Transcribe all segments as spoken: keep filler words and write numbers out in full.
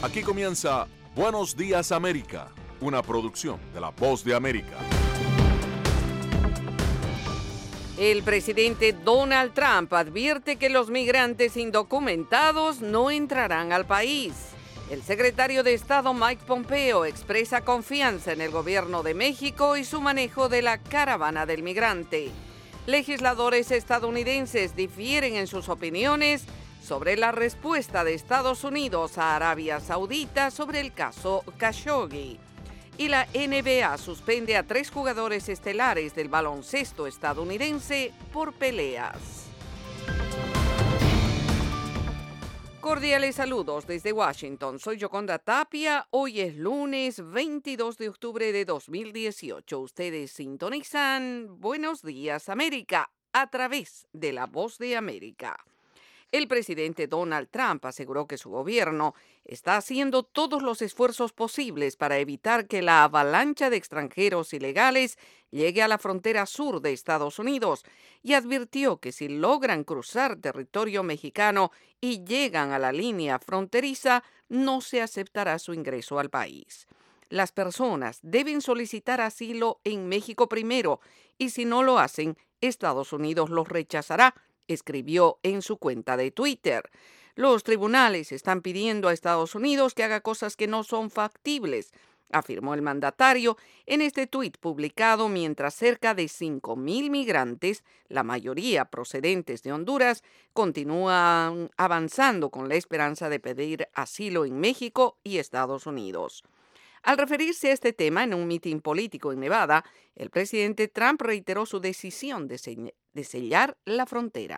Aquí comienza Buenos Días América, una producción de La Voz de América. El presidente Donald Trump advierte que los migrantes indocumentados no entrarán al país. El secretario de Estado Mike Pompeo expresa confianza en el gobierno de México y su manejo de la caravana del migrante. Legisladores estadounidenses difieren en sus opiniones sobre la respuesta de Estados Unidos a Arabia Saudita sobre el caso Khashoggi. Y la N B A suspende a tres jugadores estelares del baloncesto estadounidense por peleas. Cordiales saludos desde Washington. Soy Yoconda Tapia. Hoy es lunes veintidós de octubre de dos mil dieciocho. Ustedes sintonizan Buenos Días América a través de La Voz de América. El presidente Donald Trump aseguró que su gobierno está haciendo todos los esfuerzos posibles para evitar que la avalancha de extranjeros ilegales llegue a la frontera sur de Estados Unidos y advirtió que si logran cruzar territorio mexicano y llegan a la línea fronteriza, no se aceptará su ingreso al país. Las personas deben solicitar asilo en México primero y si no lo hacen, Estados Unidos los rechazará, escribió en su cuenta de Twitter. Los tribunales están pidiendo a Estados Unidos que haga cosas que no son factibles, afirmó el mandatario en este tuit publicado mientras cerca de cinco mil migrantes, la mayoría procedentes de Honduras, continúan avanzando con la esperanza de pedir asilo en México y Estados Unidos. Al referirse a este tema en un mitin político en Nevada, el presidente Trump reiteró su decisión de, se- de sellar la frontera.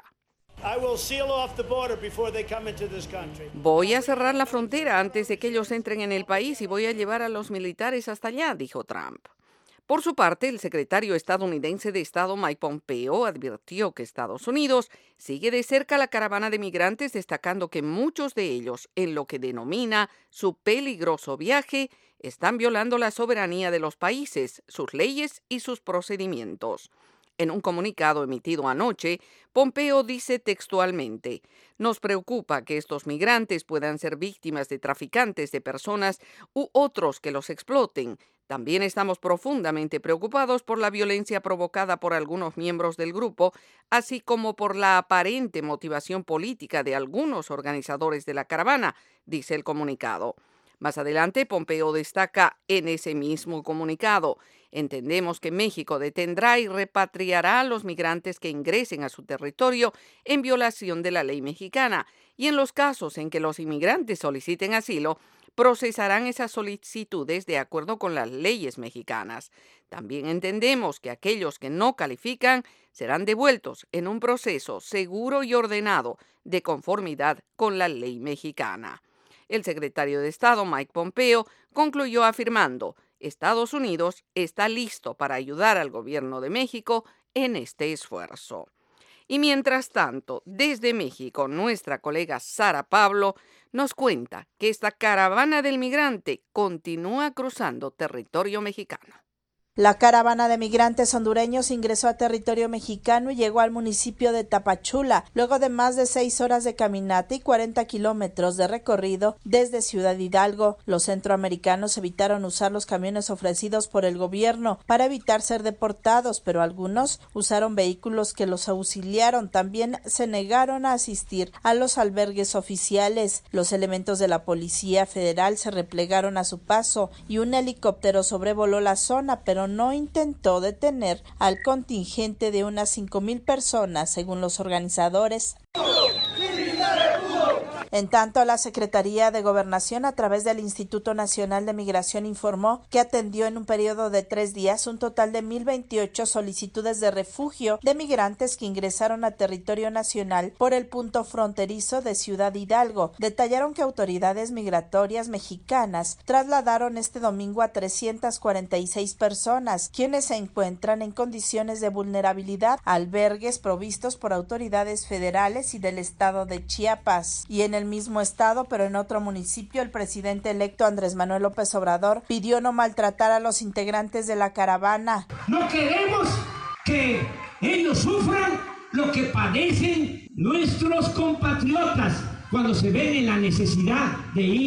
Voy a cerrar la frontera antes de que ellos entren en el país y voy a llevar a los militares hasta allá, dijo Trump. Por su parte, el secretario estadounidense de Estado Mike Pompeo advirtió que Estados Unidos sigue de cerca la caravana de migrantes, destacando que muchos de ellos, en lo que denomina su peligroso viaje, están violando la soberanía de los países, sus leyes y sus procedimientos. En un comunicado emitido anoche, Pompeo dice textualmente: «Nos preocupa que estos migrantes puedan ser víctimas de traficantes de personas u otros que los exploten. También estamos profundamente preocupados por la violencia provocada por algunos miembros del grupo, así como por la aparente motivación política de algunos organizadores de la caravana», dice el comunicado. Más adelante, Pompeo destaca en ese mismo comunicado: «Entendemos que México detendrá y repatriará a los migrantes que ingresen a su territorio en violación de la ley mexicana, y en los casos en que los inmigrantes soliciten asilo, procesarán esas solicitudes de acuerdo con las leyes mexicanas. También entendemos que aquellos que no califican serán devueltos en un proceso seguro y ordenado de conformidad con la ley mexicana». El secretario de Estado Mike Pompeo concluyó afirmando: «Estados Unidos está listo para ayudar al gobierno de México en este esfuerzo». Y mientras tanto, desde México, nuestra colega Sara Pablo nos cuenta que esta caravana del migrante continúa cruzando territorio mexicano. La caravana de migrantes hondureños ingresó a territorio mexicano y llegó al municipio de Tapachula, luego de más de seis horas de caminata y cuarenta kilómetros de recorrido desde Ciudad Hidalgo. Los centroamericanos evitaron usar los camiones ofrecidos por el gobierno para evitar ser deportados, pero algunos usaron vehículos que los auxiliaron. También se negaron a asistir a los albergues oficiales. Los elementos de la Policía Federal se replegaron a su paso y un helicóptero sobrevoló la zona, pero no intentó detener al contingente de unas cinco mil personas, según los organizadores. En tanto, la Secretaría de Gobernación, a través del Instituto Nacional de Migración, informó que atendió en un periodo de tres días un total de mil veintiocho solicitudes de refugio de migrantes que ingresaron a territorio nacional por el punto fronterizo de Ciudad Hidalgo. Detallaron que autoridades migratorias mexicanas trasladaron este domingo a trescientas cuarenta y seis personas, quienes se encuentran en condiciones de vulnerabilidad, a albergues provistos por autoridades federales y del estado de Chiapas. Y en el mismo estado, pero en otro municipio, el presidente electo Andrés Manuel López Obrador pidió no maltratar a los integrantes de la caravana. No queremos que ellos sufran lo que padecen nuestros compatriotas cuando se ven en la necesidad de ir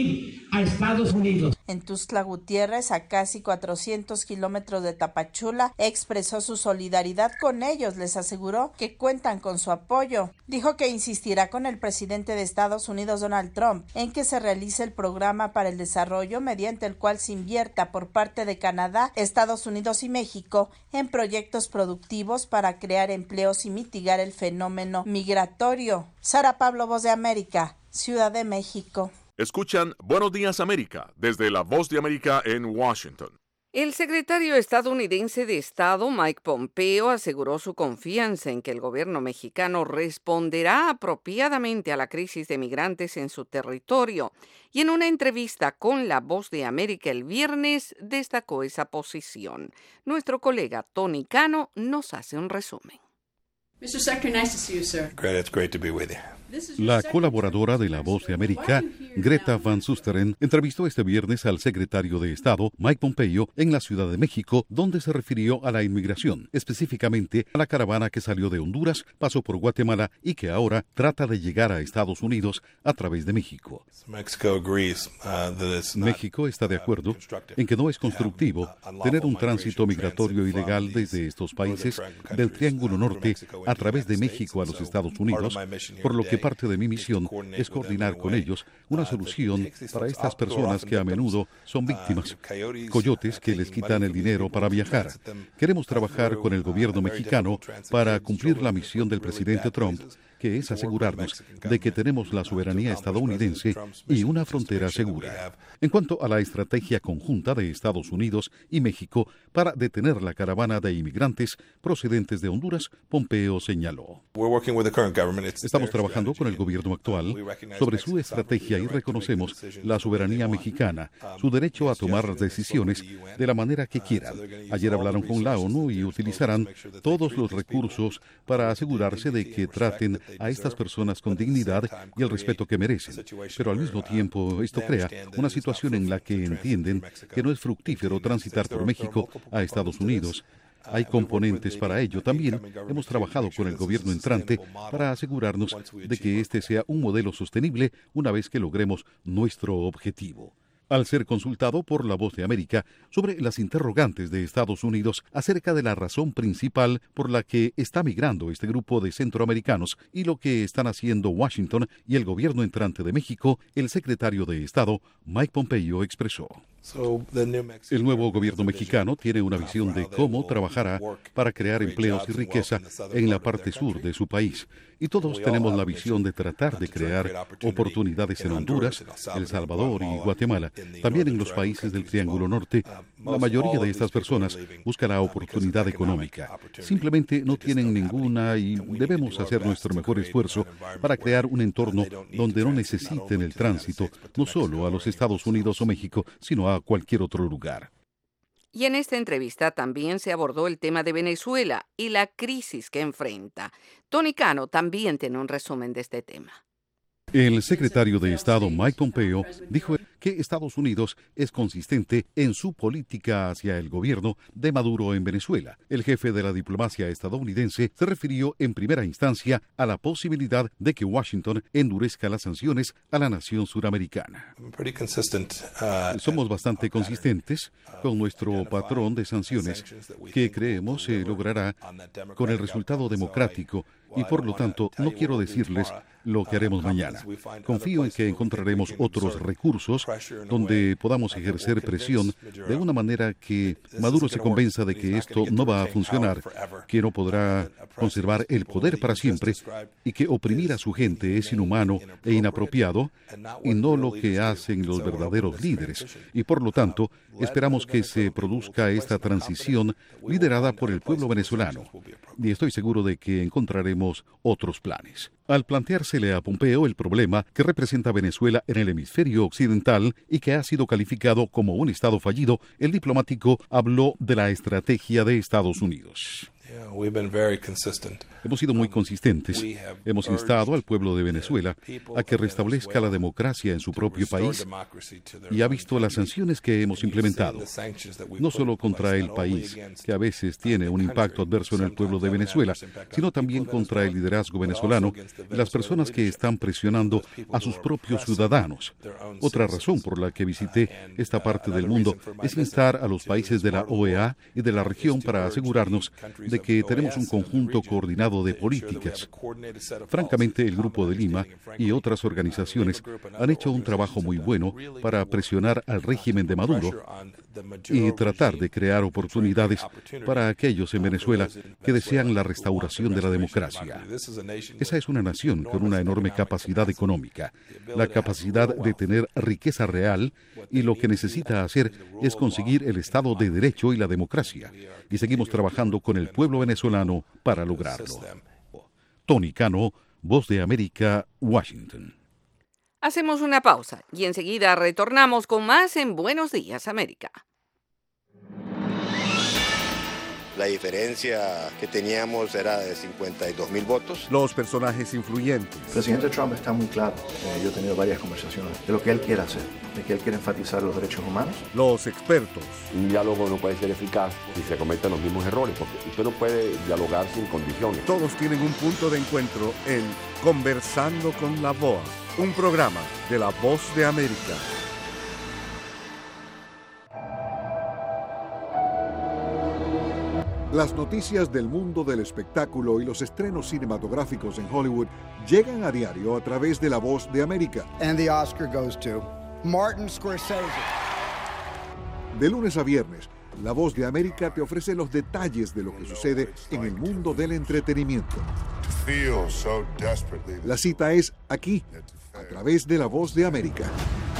a Estados Unidos. En Tuxtla Gutiérrez, a casi cuatrocientos kilómetros de Tapachula, expresó su solidaridad con ellos. Les aseguró que cuentan con su apoyo. Dijo que insistirá con el presidente de Estados Unidos, Donald Trump, en que se realice el programa para el desarrollo mediante el cual se invierta por parte de Canadá, Estados Unidos y México en proyectos productivos para crear empleos y mitigar el fenómeno migratorio. Sara Pablo, Voz de América, Ciudad de México. Escuchan Buenos Días América desde la Voz de América en Washington. El secretario estadounidense de Estado, Mike Pompeo, aseguró su confianza en que el gobierno mexicano responderá apropiadamente a la crisis de migrantes en su territorio, y en una entrevista con La Voz de América el viernes destacó esa posición. Nuestro colega Tony Cano nos hace un resumen. mister Secretary, nice to see you, sir. Great, it's great to be with you. La colaboradora de La Voz de América, Greta Van Susteren, entrevistó este viernes al secretario de Estado, Mike Pompeo, en la Ciudad de México, donde se refirió a la inmigración, específicamente a la caravana que salió de Honduras, pasó por Guatemala y que ahora trata de llegar a Estados Unidos a través de México. México está de acuerdo en que no es constructivo tener un tránsito migratorio ilegal desde estos países del Triángulo Norte a través de México a los Estados Unidos, por lo que parte de mi misión es coordinar con ellos una solución para estas personas que a menudo son víctimas, coyotes que les quitan el dinero para viajar. Queremos trabajar con el gobierno mexicano para cumplir la misión del presidente Trump, que es asegurarnos de que tenemos la soberanía estadounidense y una frontera segura. En cuanto a la estrategia conjunta de Estados Unidos y México para detener la caravana de inmigrantes procedentes de Honduras, Pompeo señaló: Estamos trabajando con el gobierno actual sobre su estrategia y reconocemos la soberanía mexicana, su derecho a tomar las decisiones de la manera que quieran. Ayer hablaron con la ONU y utilizarán todos los recursos para asegurarse de que traten a estas personas con dignidad y el respeto que merecen. Pero al mismo tiempo, esto crea una situación en la que entienden que no es fructífero transitar por México a Estados Unidos. Hay componentes para ello. También hemos trabajado con el gobierno entrante para asegurarnos de que este sea un modelo sostenible una vez que logremos nuestro objetivo. Al ser consultado por La Voz de América sobre las interrogantes de Estados Unidos acerca de la razón principal por la que está migrando este grupo de centroamericanos y lo que están haciendo Washington y el gobierno entrante de México, el secretario de Estado, Mike Pompeo, expresó: El nuevo gobierno mexicano tiene una visión de cómo trabajará para crear empleos y riqueza en la parte sur de su país. Y todos tenemos la visión de tratar de crear oportunidades en Honduras, El Salvador y Guatemala. También en los países del Triángulo Norte, la mayoría de estas personas buscan la oportunidad económica. Simplemente no tienen ninguna y debemos hacer nuestro mejor esfuerzo para crear un entorno donde no necesiten el tránsito, no solo a los Estados Unidos o México, sino a cualquier otro lugar. Y en esta entrevista también se abordó el tema de Venezuela y la crisis que enfrenta. Tony Cano también tiene un resumen de este tema. El secretario de Estado, Mike Pompeo, dijo que Estados Unidos es consistente en su política hacia el gobierno de Maduro en Venezuela. El jefe de la diplomacia estadounidense se refirió en primera instancia a la posibilidad de que Washington endurezca las sanciones a la nación suramericana. Somos bastante consistentes con nuestro patrón de sanciones que creemos se logrará con el resultado democrático y por lo tanto no quiero decirles lo que haremos mañana. Confío en que encontraremos otros recursos donde podamos ejercer presión de una manera que Maduro se convenza de que esto no va a funcionar, que no podrá conservar el poder para siempre y que oprimir a su gente es inhumano e inapropiado y no lo que hacen los verdaderos líderes. Y por lo tanto, esperamos que se produzca esta transición liderada por el pueblo venezolano. Y estoy seguro de que encontraremos otros planes. Al planteársele a Pompeo el problema que representa Venezuela en el hemisferio occidental y que ha sido calificado como un estado fallido, el diplomático habló de la estrategia de Estados Unidos. Hemos sido muy consistentes. Hemos instado al pueblo de Venezuela a que restablezca la democracia en su propio país y ha visto las sanciones que hemos implementado, no solo contra el país, que a veces tiene un impacto adverso en el pueblo de Venezuela, sino también contra el liderazgo venezolano y las personas que están presionando a sus propios ciudadanos. Otra razón por la que visité esta parte del mundo es instar a los países de la O E A y de la región para asegurarnos de que tenemos un conjunto coordinado de políticas. Francamente, el Grupo de Lima y otras organizaciones han hecho un trabajo muy bueno para presionar al régimen de Maduro y tratar de crear oportunidades para aquellos en Venezuela que desean la restauración de la democracia. Esa es una nación con una enorme capacidad económica, la capacidad de tener riqueza real, y lo que necesita hacer es conseguir el Estado de Derecho y la democracia. Y seguimos trabajando con el pueblo venezolano para lograrlo. Tony Cano, Voz de América, Washington. Hacemos una pausa y enseguida retornamos con más en Buenos Días, América. La diferencia que teníamos era de cincuenta y dos mil votos. Los personajes influyentes. El presidente Trump está muy claro. Eh, yo he tenido varias conversaciones de lo que él quiere hacer, de que él quiere enfatizar los derechos humanos. Los expertos. Un diálogo no puede ser eficaz si se cometen los mismos errores, porque usted no puede dialogar sin condiciones. Todos tienen un punto de encuentro en Conversando con la V O A, un programa de La Voz de América. Las noticias del mundo del espectáculo y los estrenos cinematográficos en Hollywood llegan a diario a través de La Voz de América. And the Oscar goes to Martin Scorsese. De lunes a viernes, La Voz de América te ofrece los detalles de lo que sucede en el mundo del entretenimiento. La cita es aquí, a través de La Voz de América.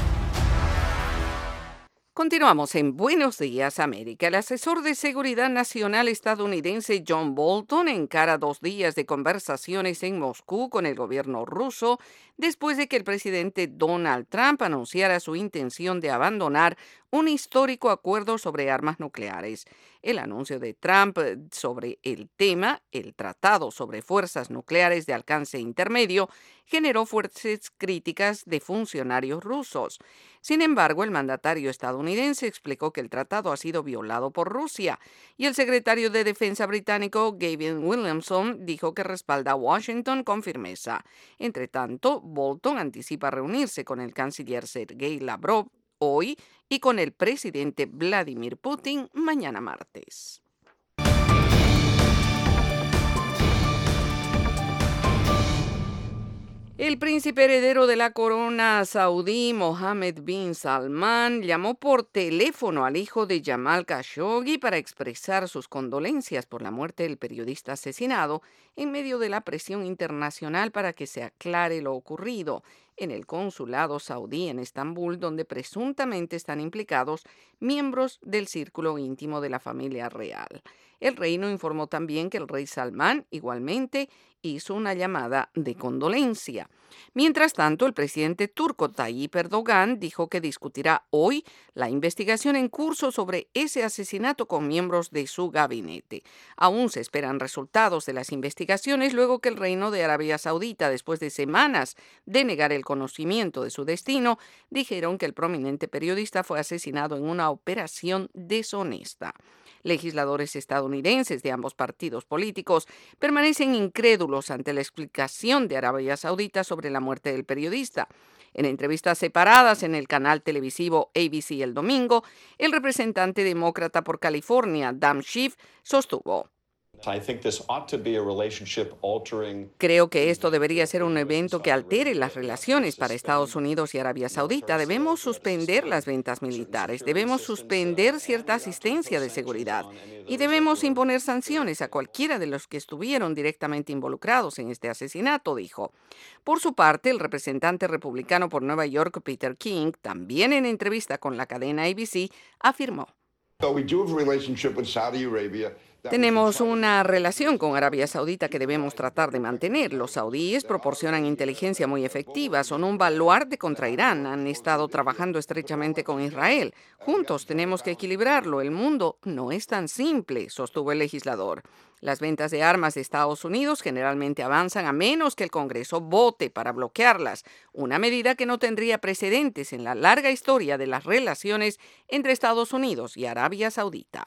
Continuamos en Buenos Días, América. El asesor de Seguridad Nacional estadounidense John Bolton encara dos días de conversaciones en Moscú con el gobierno ruso después de que el presidente Donald Trump anunciara su intención de abandonar un histórico acuerdo sobre armas nucleares. El anuncio de Trump sobre el tema, el Tratado sobre Fuerzas Nucleares de Alcance Intermedio, generó fuertes críticas de funcionarios rusos. Sin embargo, el mandatario estadounidense explicó que el tratado ha sido violado por Rusia y el secretario de Defensa británico Gavin Williamson dijo que respalda a Washington con firmeza. Entre tanto, Bolton anticipa reunirse con el canciller Sergei Lavrov hoy y con el presidente Vladimir Putin mañana martes. El príncipe heredero de la corona saudí, Mohammed bin Salman, llamó por teléfono al hijo de Jamal Khashoggi para expresar sus condolencias por la muerte del periodista asesinado en medio de la presión internacional para que se aclare lo ocurrido en el consulado saudí en Estambul, donde presuntamente están implicados miembros del círculo íntimo de la familia real. El reino informó también que el rey Salmán igualmente hizo una llamada de condolencia. Mientras tanto, el presidente turco Tayyip Erdogan dijo que discutirá hoy la investigación en curso sobre ese asesinato con miembros de su gabinete. Aún se esperan resultados de las investigaciones luego que el Reino de Arabia Saudita, después de semanas de negar el conocimiento de su destino, dijeron que el prominente periodista fue asesinado en una operación deshonesta. Legisladores estadounidenses de ambos partidos políticos permanecen incrédulos ante la explicación de Arabia Saudita sobre la muerte del periodista. En entrevistas separadas en el canal televisivo A B C el domingo, el representante demócrata por California, Dan Schiff, sostuvo: Creo que esto debería ser un evento que altere las relaciones para Estados Unidos y Arabia Saudita. Debemos suspender las ventas militares, debemos suspender cierta asistencia de seguridad y debemos imponer sanciones a cualquiera de los que estuvieron directamente involucrados en este asesinato, dijo. Por su parte, el representante republicano por Nueva York, Peter King, también en entrevista con la cadena A B C, afirmó: Tenemos una relación con Arabia Saudita que debemos tratar de mantener. Los saudíes proporcionan inteligencia muy efectiva, son un baluarte contra Irán, han estado trabajando estrechamente con Israel. Juntos tenemos que equilibrarlo. El mundo no es tan simple, sostuvo el legislador. Las ventas de armas de Estados Unidos generalmente avanzan a menos que el Congreso vote para bloquearlas, una medida que no tendría precedentes en la larga historia de las relaciones entre Estados Unidos y Arabia Saudita.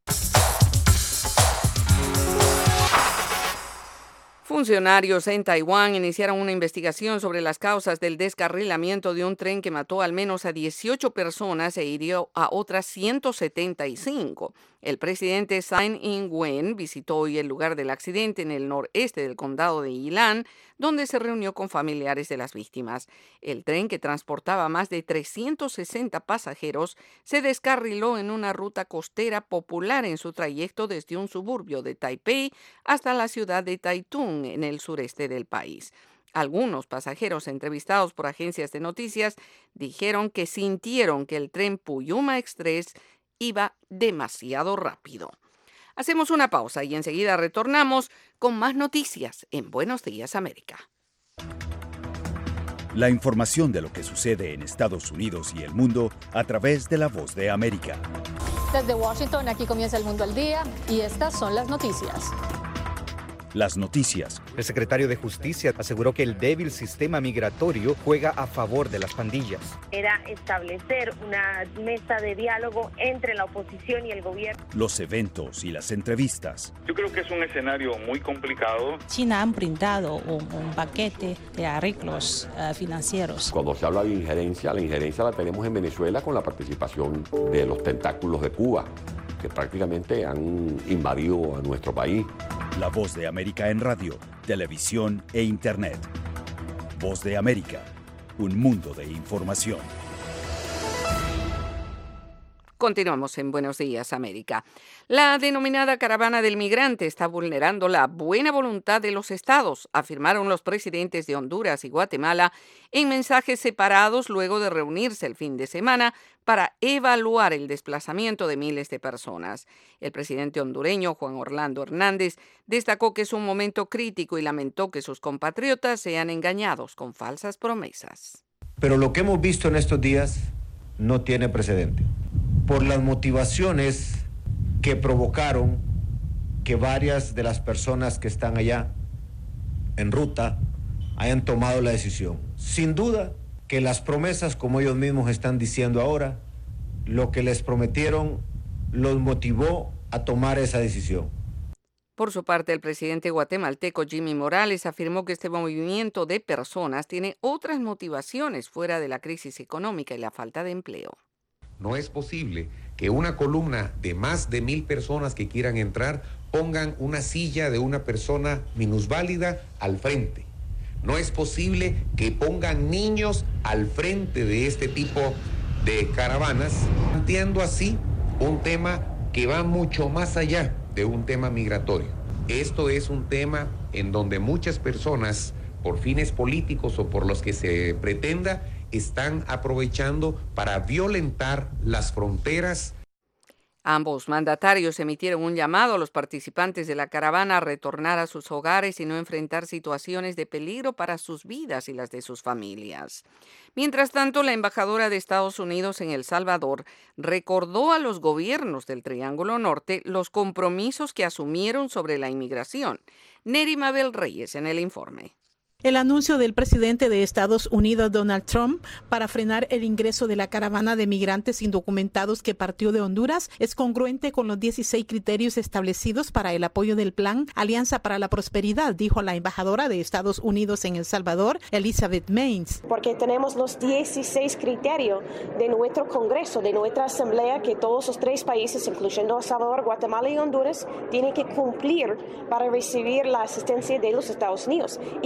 Funcionarios en Taiwán iniciaron una investigación sobre las causas del descarrilamiento de un tren que mató al menos a dieciocho personas e hirió a otras ciento setenta y cinco. El presidente Tsai Ing-wen visitó hoy el lugar del accidente en el noreste del condado de Yilan, donde se reunió con familiares de las víctimas. El tren, que transportaba más de trescientos sesenta pasajeros, se descarriló en una ruta costera popular en su trayecto desde un suburbio de Taipei hasta la ciudad de Taitung, en el sureste del país. Algunos pasajeros entrevistados por agencias de noticias dijeron que sintieron que el tren Puyuma Express iba demasiado rápido. Hacemos una pausa y enseguida retornamos con más noticias en Buenos Días, América. La información de lo que sucede en Estados Unidos y el mundo a través de La Voz de América. Desde Washington, aquí comienza El Mundo al Día y estas son las noticias. Las noticias. El secretario de Justicia aseguró que el débil sistema migratorio juega a favor de las pandillas. Era establecer una mesa de diálogo entre la oposición y el gobierno. Los eventos y las entrevistas. Yo creo que es un escenario muy complicado. China ha brindado un, un paquete de arreglos uh, financieros. Cuando se habla de injerencia, la injerencia la tenemos en Venezuela con la participación de los tentáculos de Cuba, que prácticamente han invadido a nuestro país. La Voz de América en radio, televisión e internet. Voz de América, un mundo de información. Continuamos en Buenos Días, América. La denominada caravana del migrante está vulnerando la buena voluntad de los estados, afirmaron los presidentes de Honduras y Guatemala en mensajes separados luego de reunirse el fin de semana para evaluar el desplazamiento de miles de personas. El presidente hondureño, Juan Orlando Hernández, destacó que es un momento crítico y lamentó que sus compatriotas sean engañados con falsas promesas. Pero lo que hemos visto en estos días no tiene precedente, por las motivaciones que provocaron que varias de las personas que están allá en ruta hayan tomado la decisión. Sin duda que las promesas, como ellos mismos están diciendo ahora, lo que les prometieron los motivó a tomar esa decisión. Por su parte, el presidente guatemalteco Jimmy Morales afirmó que este movimiento de personas tiene otras motivaciones fuera de la crisis económica y la falta de empleo. No es posible que una columna de más de mil personas que quieran entrar pongan una silla de una persona minusválida al frente. No es posible que pongan niños al frente de este tipo de caravanas, planteando así un tema que va mucho más allá de un tema migratorio. Esto es un tema en donde muchas personas, por fines políticos o por los que se pretenda, están aprovechando para violentar las fronteras. Ambos mandatarios emitieron un llamado a los participantes de la caravana a retornar a sus hogares y no enfrentar situaciones de peligro para sus vidas y las de sus familias. Mientras tanto, la embajadora de Estados Unidos en El Salvador recordó a los gobiernos del Triángulo Norte los compromisos que asumieron sobre la inmigración. Neri Mabel Reyes en el informe. El anuncio del presidente de Estados Unidos, Donald Trump, para frenar el ingreso de la caravana de migrantes indocumentados que partió de Honduras es congruente con los dieciséis criterios establecidos para el apoyo del plan Alianza para la Prosperidad, dijo la embajadora de Estados Unidos en El Salvador, Elizabeth Maines. Porque tenemos los dieciséis criterios de nuestro Congreso, de nuestra Asamblea, que todos los tres países, incluyendo El Salvador, Guatemala y Honduras, tienen que cumplir para recibir la asistencia de los Estados Unidos. Y una parte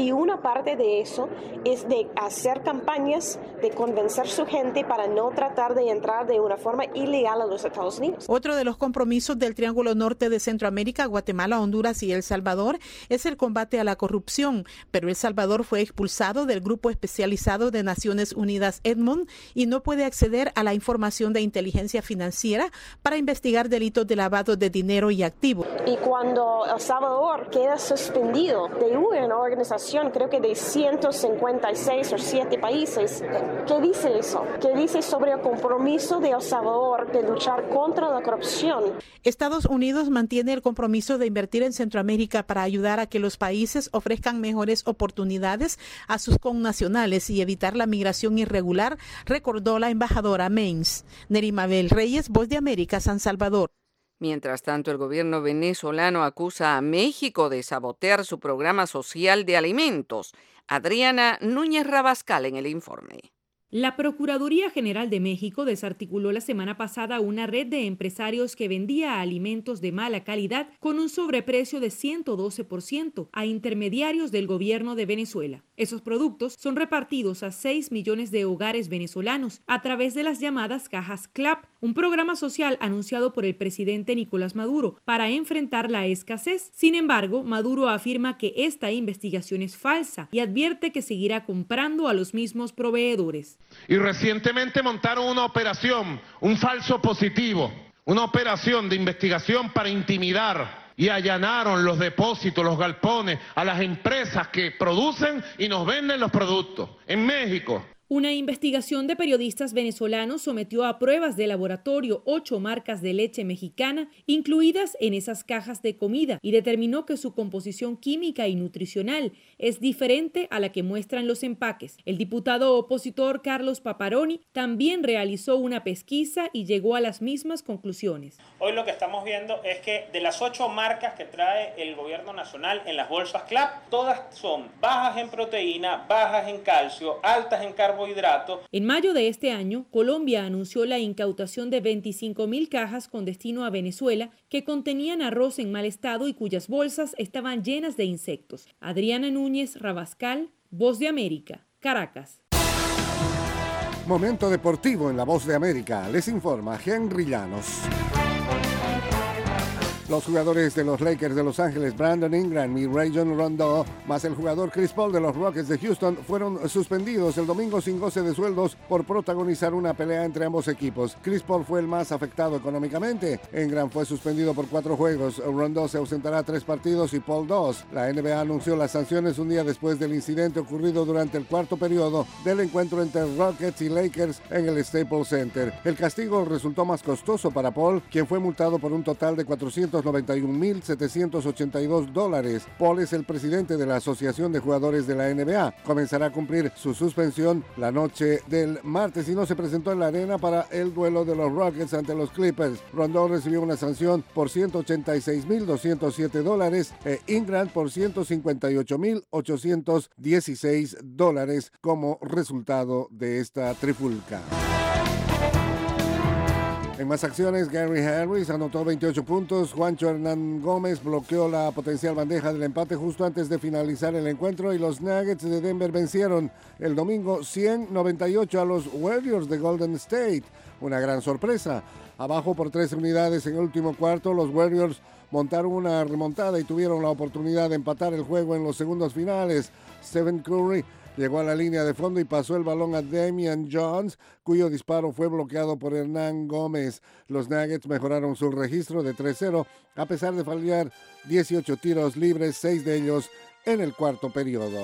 parte de eso es de hacer campañas, de convencer a su gente para no tratar de entrar de una forma ilegal a los Estados Unidos. Otro de los compromisos del Triángulo Norte de Centroamérica, Guatemala, Honduras y El Salvador, es el combate a la corrupción, pero El Salvador fue expulsado del Grupo Especializado de Naciones Unidas Edmond y no puede acceder a la información de inteligencia financiera para investigar delitos de lavado de dinero y activos. Y cuando El Salvador queda suspendido de una organización, creo que de ciento cincuenta y seis o siete países, ¿qué dice eso? ¿Qué dice sobre el compromiso de El Salvador de luchar contra la corrupción? Estados Unidos mantiene el compromiso de invertir en Centroamérica para ayudar a que los países ofrezcan mejores oportunidades a sus connacionales y evitar la migración irregular, recordó la embajadora Maines. Nerimabel Reyes, Voz de América, San Salvador. Mientras tanto, el gobierno venezolano acusa a México de sabotear su programa social de alimentos. Adriana Núñez Rabascal en el informe. La Procuraduría General de México desarticuló la semana pasada una red de empresarios que vendía alimentos de mala calidad con un sobreprecio de ciento doce por ciento a intermediarios del gobierno de Venezuela. Esos productos son repartidos a seis millones de hogares venezolanos a través de las llamadas cajas CLAP, un programa social anunciado por el presidente Nicolás Maduro para enfrentar la escasez. Sin embargo, Maduro afirma que esta investigación es falsa y advierte que seguirá comprando a los mismos proveedores. Y recientemente montaron una operación, un falso positivo, una operación de investigación para intimidar y allanaron los depósitos, los galpones a las empresas que producen y nos venden los productos en México. Una investigación de periodistas venezolanos sometió a pruebas de laboratorio ocho marcas de leche mexicana incluidas en esas cajas de comida y determinó que su composición química y nutricional es diferente a la que muestran los empaques. El diputado opositor Carlos Paparoni también realizó una pesquisa y llegó a las mismas conclusiones. Hoy lo que estamos viendo es que de las ocho marcas que trae el gobierno nacional en las bolsas CLAP, todas son bajas en proteína, bajas en calcio, altas en carbohidratos. En mayo de este año, Colombia anunció la incautación de veinticinco mil cajas con destino a Venezuela que contenían arroz en mal estado y cuyas bolsas estaban llenas de insectos. Adriana Núñez Rabascal, Voz de América, Caracas. Momento deportivo en la Voz de América. Les informa Henry Llanos. Los jugadores de los Lakers de Los Ángeles, Brandon Ingram y Rajon Rondo, más el jugador Chris Paul de los Rockets de Houston, fueron suspendidos el domingo sin goce de sueldos por protagonizar una pelea entre ambos equipos. Chris Paul fue el más afectado económicamente. Ingram fue suspendido por cuatro juegos, Rondo se ausentará tres partidos y Paul dos. La N B A anunció las sanciones un día después del incidente ocurrido durante el cuarto periodo del encuentro entre Rockets y Lakers en el Staples Center. El castigo resultó más costoso para Paul, quien fue multado por un total de cuatrocientos noventa y un mil setecientos ochenta y dos dólares. Paul es el presidente de la Asociación de Jugadores de la N B A. Comenzará a cumplir su suspensión la noche del martes y no se presentó en la arena para el duelo de los Rockets ante los Clippers. Rondo recibió una sanción por ciento ochenta y seis mil doscientos siete dólares e Ingram por ciento cincuenta y ocho mil ochocientos dieciséis dólares como resultado de esta trifulca. En más acciones, Gary Harris anotó veintiocho puntos, Juancho Hernán Gómez bloqueó la potencial bandeja del empate justo antes de finalizar el encuentro y los Nuggets de Denver vencieron el domingo cien noventa y ocho a los Warriors de Golden State. Una gran sorpresa. Abajo por tres unidades en el último cuarto, los Warriors montaron una remontada y tuvieron la oportunidad de empatar el juego en los segundos finales. Stephen Curry llegó a la línea de fondo y pasó el balón a Damian Jones, cuyo disparo fue bloqueado por Hernán Gómez. Los Nuggets mejoraron su registro de tres cero a pesar de fallar dieciocho tiros libres, seis de ellos en el cuarto periodo.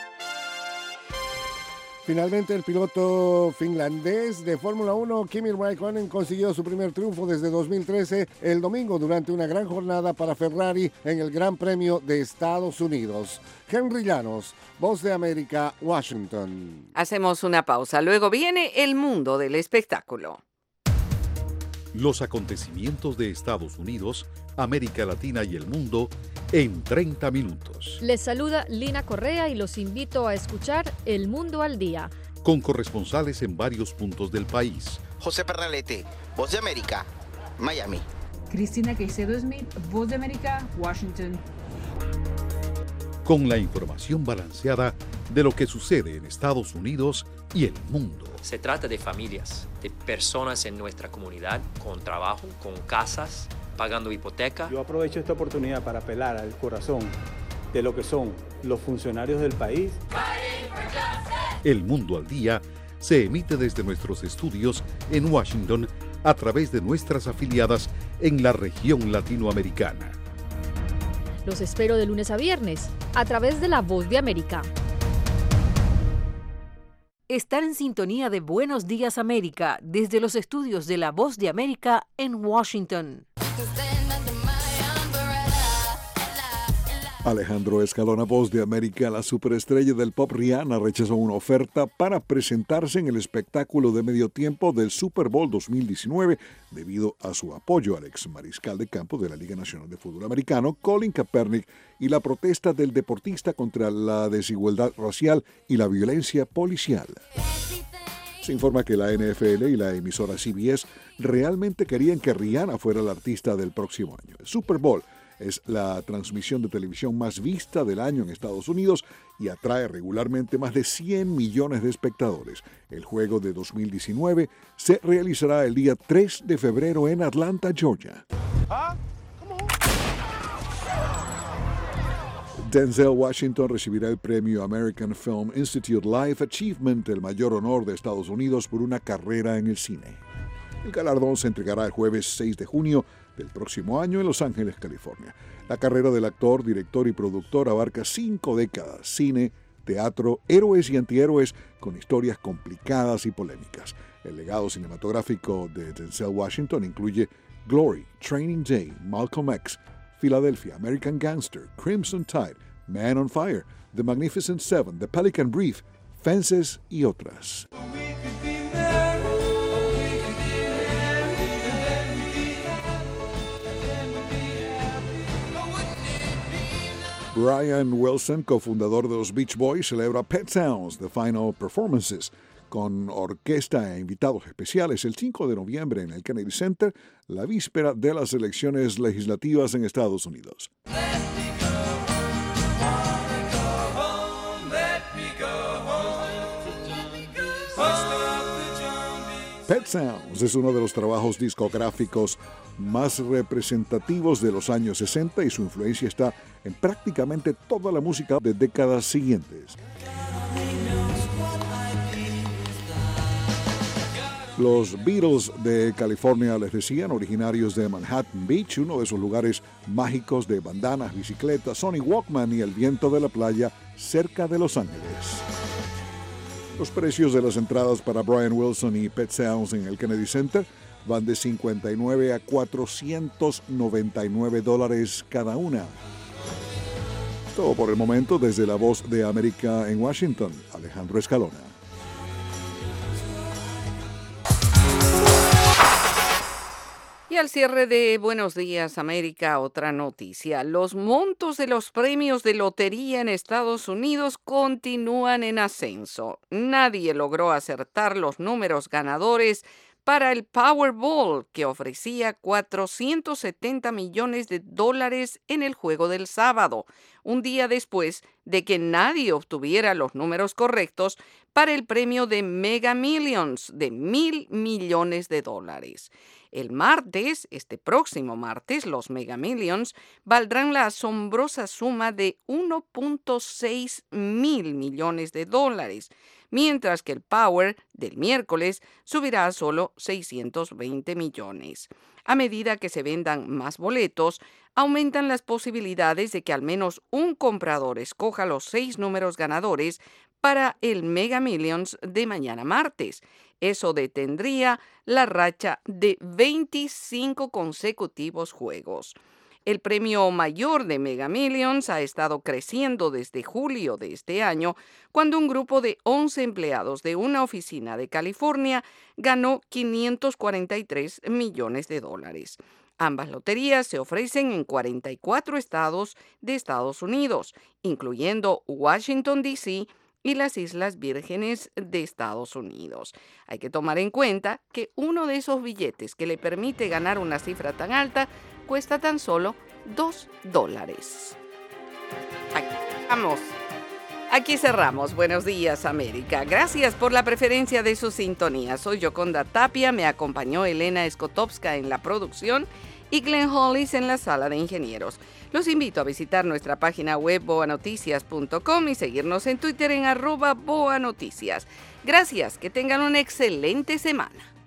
Finalmente, el piloto finlandés de Fórmula uno, Kimi Räikkönen, consiguió su primer triunfo desde dos mil trece el domingo durante una gran jornada para Ferrari en el Gran Premio de Estados Unidos. Henry Llanos, Voz de América, Washington. Hacemos una pausa. Luego viene el mundo del espectáculo. Los acontecimientos de Estados Unidos, América Latina y el mundo en treinta minutos. Les saluda Lina Correa y los invito a escuchar El Mundo al Día. Con corresponsales en varios puntos del país. José Pernalete, Voz de América, Miami. Cristina Caicedo Smith, Voz de América, Washington. con la información balanceada de lo que sucede en Estados Unidos y el mundo. Se trata de familias, de personas en nuestra comunidad con trabajo, con casas, pagando hipoteca. Yo aprovecho esta oportunidad para apelar al corazón de lo que son los funcionarios del país. El Mundo al Día se emite desde nuestros estudios en Washington a través de nuestras afiliadas en la región latinoamericana. Los espero de lunes a viernes a través de La Voz de América. Están en sintonía de Buenos Días América desde los estudios de La Voz de América en Washington. Alejandro Escalona, Voz de América. La superestrella del pop Rihanna rechazó una oferta para presentarse en el espectáculo de medio tiempo del Super Bowl dos mil diecinueve debido a su apoyo al ex mariscal de campo de la Liga Nacional de Fútbol Americano, Colin Kaepernick, y la protesta del deportista contra la desigualdad racial y la violencia policial. Se informa que la N F L y la emisora C B S realmente querían que Rihanna fuera la artista del próximo año. El Super Bowl es la transmisión de televisión más vista del año en Estados Unidos y atrae regularmente más de cien millones de espectadores. El juego de dos mil diecinueve se realizará el día tres de febrero en Atlanta, Georgia. Denzel Washington recibirá el premio American Film Institute Life Achievement, el mayor honor de Estados Unidos por una carrera en el cine. El galardón se entregará el jueves seis de junio del próximo año en Los Ángeles, California. La carrera del actor, director y productor abarca cinco décadas: cine, teatro, héroes y antihéroes con historias complicadas y polémicas. El legado cinematográfico de Denzel Washington incluye Glory, Training Day, Malcolm X, Philadelphia, American Gangster, Crimson Tide, Man on Fire, The Magnificent Seven, The Pelican Brief, Fences y otras. Brian Wilson, cofundador de los Beach Boys, celebra Pet Sounds, The Final Performances, con orquesta e invitados especiales el cinco de noviembre en el Kennedy Center, la víspera de las elecciones legislativas en Estados Unidos. Pet Sounds es uno de los trabajos discográficos más representativos de los años sesenta y su influencia está en prácticamente toda la música de décadas siguientes. Los Beatles de California, les decían, originarios de Manhattan Beach, uno de esos lugares mágicos de bandanas, bicicletas, Sony Walkman y el viento de la playa cerca de Los Ángeles. Los precios de las entradas para Brian Wilson y Pet Sounds en el Kennedy Center van de cincuenta y nueve a cuatrocientos noventa y nueve dólares cada una. Todo por el momento desde La Voz de América en Washington, Alejandro Escalona. Y al cierre de Buenos Días América, otra noticia. Los montos de los premios de lotería en Estados Unidos continúan en ascenso. Nadie logró acertar los números ganadores para el Powerball, que ofrecía cuatrocientos setenta millones de dólares en el juego del sábado, un día después de que nadie obtuviera los números correctos para el premio de Mega Millions de mil millones de dólares. El martes, este próximo martes, los Mega Millions valdrán la asombrosa suma de uno punto seis mil millones de dólares, mientras que el Power del miércoles subirá a solo seiscientos veinte millones. A medida que se vendan más boletos, aumentan las posibilidades de que al menos un comprador escoja los seis números ganadores para el Mega Millions de mañana martes. Eso detendría la racha de veinticinco consecutivos juegos. El premio mayor de Mega Millions ha estado creciendo desde julio de este año, cuando un grupo de once empleados de una oficina de California ganó quinientos cuarenta y tres millones de dólares. Ambas loterías se ofrecen en cuarenta y cuatro estados de Estados Unidos, incluyendo Washington, D C y las Islas Vírgenes de Estados Unidos. Hay que tomar en cuenta que uno de esos billetes que le permite ganar una cifra tan alta cuesta tan solo dos dólares. Aquí vamos. Aquí cerramos. Buenos días, América. Gracias por la preferencia de su sintonía. Soy Yoconda Tapia, me acompañó Elena Skotowska en la producción y Glenn Hollis en la sala de ingenieros. Los invito a visitar nuestra página web boa noticias punto com y seguirnos en Twitter en arroba boanoticias. Gracias, que tengan una excelente semana.